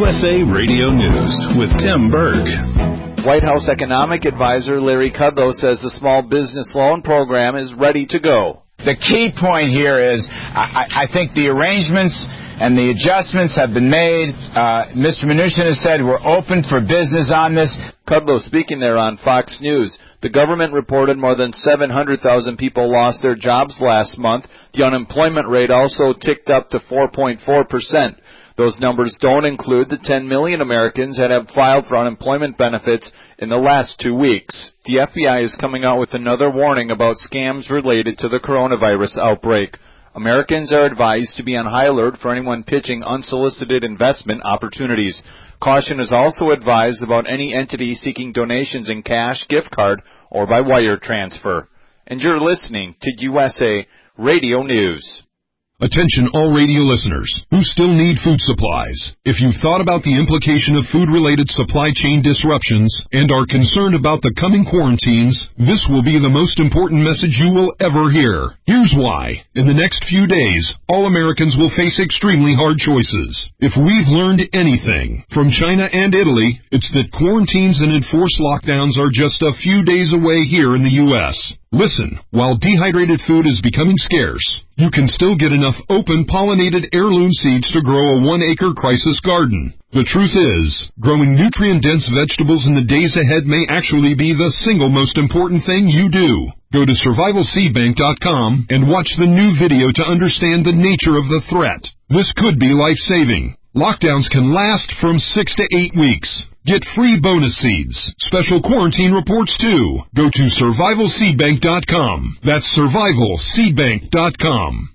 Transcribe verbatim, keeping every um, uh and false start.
U S A Radio News with Tim Berg. White House Economic Advisor Larry Kudlow says the small business loan program is ready to go. The key point here is I, I think the arrangements and the adjustments have been made. Uh, Mister Mnuchin has said we're open for business on this. Kudlow speaking there on Fox News. The government reported more than seven hundred thousand people lost their jobs last month. The unemployment rate also ticked up to four point four percent. Those numbers don't include the ten million Americans that have filed for unemployment benefits in the last two weeks. The F B I is coming out with another warning about scams related to the coronavirus outbreak. Americans are advised to be on high alert for anyone pitching unsolicited investment opportunities. Caution is also advised about any entity seeking donations in cash, gift card, or by wire transfer. And you're listening to U S A Radio News. Attention all radio listeners who still need food supplies. If you've thought about the implication of food-related supply chain disruptions and are concerned about the coming quarantines, this will be the most important message you will ever hear. Here's why. In the next few days, all Americans will face extremely hard choices. If we've learned anything from China and Italy, it's that quarantines and enforced lockdowns are just a few days away here in the U S Listen, while dehydrated food is becoming scarce, you can still get enough open pollinated heirloom seeds to grow a one-acre crisis garden. The truth is, growing nutrient-dense vegetables in the days ahead may actually be the single most important thing you do. Go to survival seed bank dot com and watch the new video to understand the nature of the threat. This could be life-saving. Lockdowns can last from six to eight weeks. Get free bonus seeds, special quarantine reports too. Go to survival seed bank dot com. That's survival seed bank dot com.